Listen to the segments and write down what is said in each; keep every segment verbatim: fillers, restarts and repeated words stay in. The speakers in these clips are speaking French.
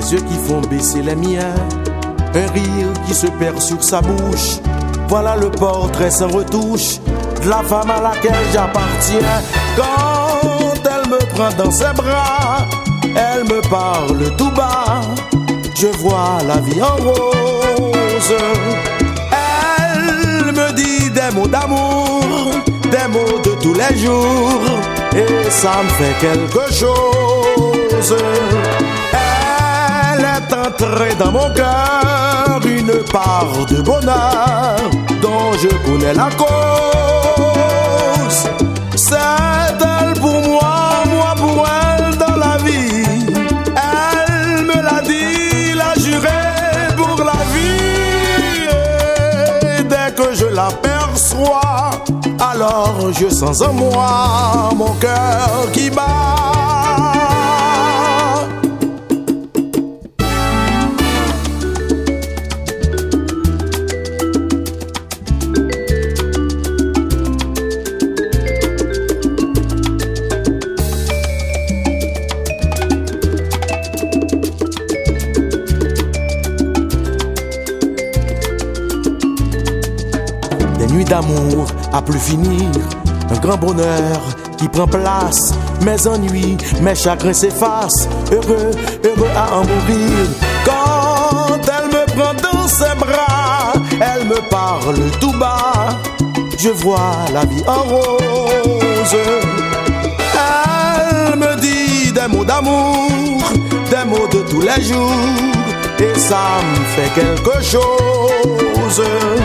Des yeux qui font baisser les miens, un rire qui se perd sur sa bouche. Voilà le portrait sans retouche de la femme à laquelle j'appartiens. Quand elle me prend dans ses bras, elle me parle tout bas, je vois la vie en rose. Elle me dit des mots d'amour, des mots de tous les jours, et ça me fait quelque chose. Elle est entrée dans mon cœur, une part de bonheur dont je connais la cause. C'est elle pour moi, moi pour elle dans la vie. Elle me l'a dit, l'a juré pour la vie. Et dès que je l'aperçois, alors je sens en moi mon cœur qui bat. Des nuits d'amour à plus finir, un grand bonheur qui prend place. Mes ennuis, mes chagrins s'effacent, heureux, heureux à en mourir. Quand elle me prend dans ses bras, elle me parle tout bas, je vois la vie en rose. Elle me dit des mots d'amour, des mots de tous les jours, et ça me fait quelque chose.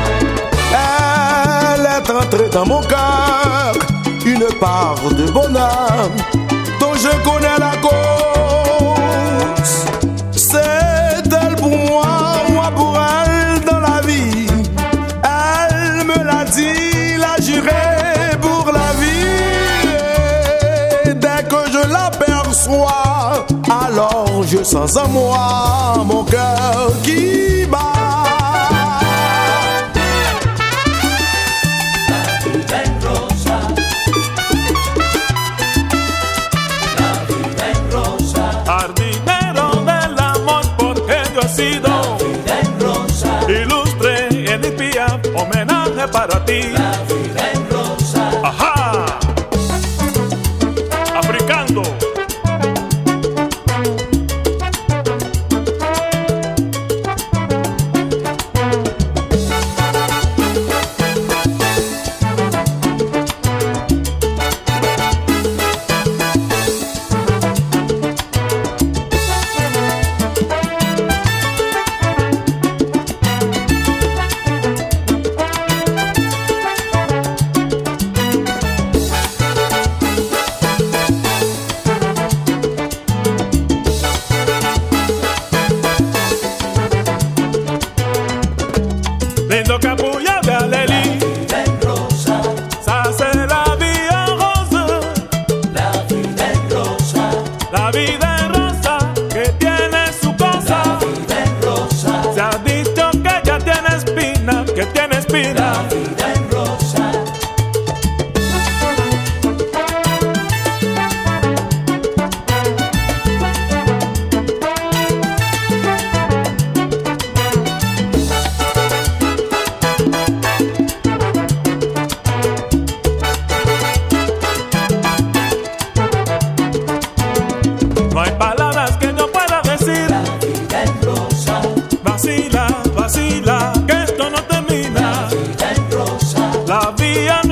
Elle est entrée dans mon cœur, une part de bonheur dont je connais la cause. C'est elle pour moi, moi pour elle dans la vie. Elle me l'a dit, l'a juré pour la vie. Et dès que je l'aperçois, alors je sens en moi mon cœur qui bat. Ilustre Edith Piaf, homenaje para ti. La vida en rosa. Ajá. Africando. Lindo capullo de Aleli. La vida en rosa. Ça c'est la vie en rose. La vida en rosa. La vida en rosa que tiene su cosa. La vida en rosa. Se ha dicho que ya tiene espina, que tiene espina. La vida en rosa. No hay palabras que yo pueda decir. La vida en rosa. Vacila, vacila, que esto no termina. La vida en rosa. La vía